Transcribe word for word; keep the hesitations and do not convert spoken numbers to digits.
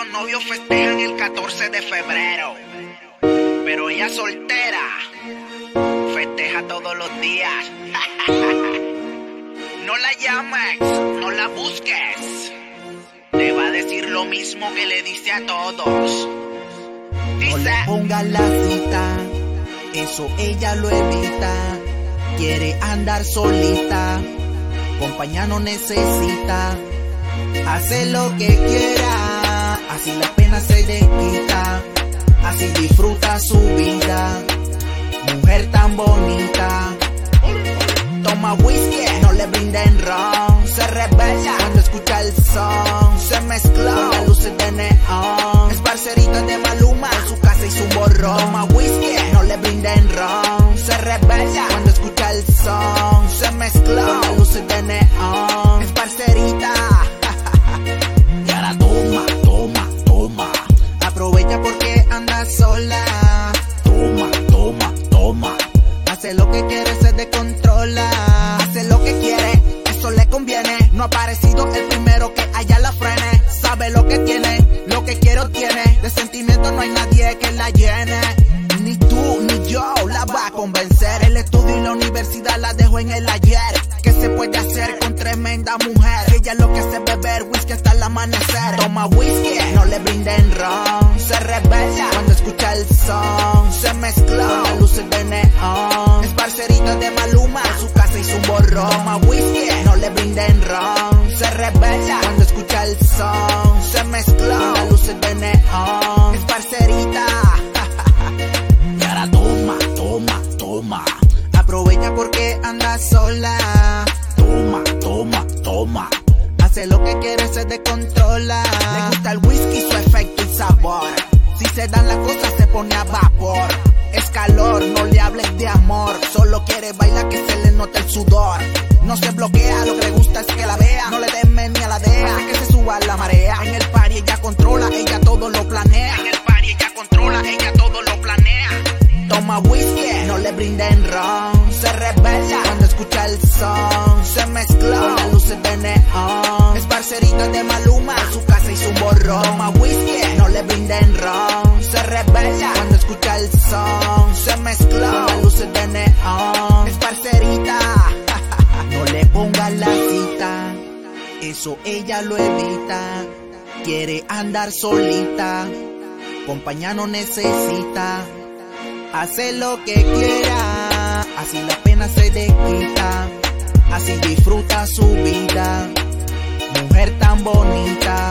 los novios festejan el catorce de febrero, pero ella soltera festeja todos los días. No la llames, no la busques, te va a decir lo mismo que le dice a todos. Dice: no le pongas la cita, eso ella lo evita. Quiere andar solita, compañía no necesita. Hace lo que quiera, así la pena se le quita. Así disfruta su vida, mujer tan bonita. Toma whisky, no le brinden ron. Se revela cuando escucha el son. Se mezcló con las luces de neón. Es parcerita de Maluma, en su casa hizo un borrón. Toma whisky, no le brinden ron. Se revela cuando escucha el son. Se mezcló con las luces de neón. Es parcerita. Y ahora toma, toma, toma. Aprovecha porque anda sola. Toma, toma, toma. Hace lo que quiere, se descontrola. Hace lo que quiere, eso le conviene. No ha aparecido el primero que haya la frene. Sabe lo que tiene, lo que quiere obtiene. De sentimiento no hay nadie que la llene. Ni tú ni yo la va a convencer. El estudio y la universidad la dejó en el ayer. ¿Qué se puede hacer con tremenda mujer? Ella lo que hace es beber whisky hasta el amanecer. Toma whisky, no le brinden ron. Se revela cuando escucha el son. Se mezcló con las luces de neón. Es parcerita de Maluma, en su casa hizo un borrón. Toma whisky, no le brinden ron. Se revela cuando escucha el son. Se mezcló con las luces de neón. Es parcerita. Y ahora toma, toma, toma. Aprovecha porque anda sola. Toma, toma, toma. Hace lo que quiere, se descontrola. Le gusta el whisky, su efecto y sabor. Si se dan las cosas se pone a vapor. Es calor, no le hables de amor. Solo quiere bailar que se le note el sudor. No se bloquea, lo que le gusta es que la vea. No le teme ni a la D E A, hace que se suba la marea. En el party ella controla, ella todo lo planea. En el party ella controla, ella todo lo planea. Toma whisky, no le brinden ron. Se revela cuando escucha el son. Se mezcló con las luces de neón. Es parcerita de Maluma, en su casa hizo un borrón. Toma whisky, no le brinden ron. Se revela cuando escucha el son. Se mezcló con las luces de neón. Es parcerita. No le pongas la cita, eso ella lo evita. Quiere andar solita, compañía no necesita. Hace lo que quiera, así la pena se le quita. Así disfruta su vida, mujer tan bonita.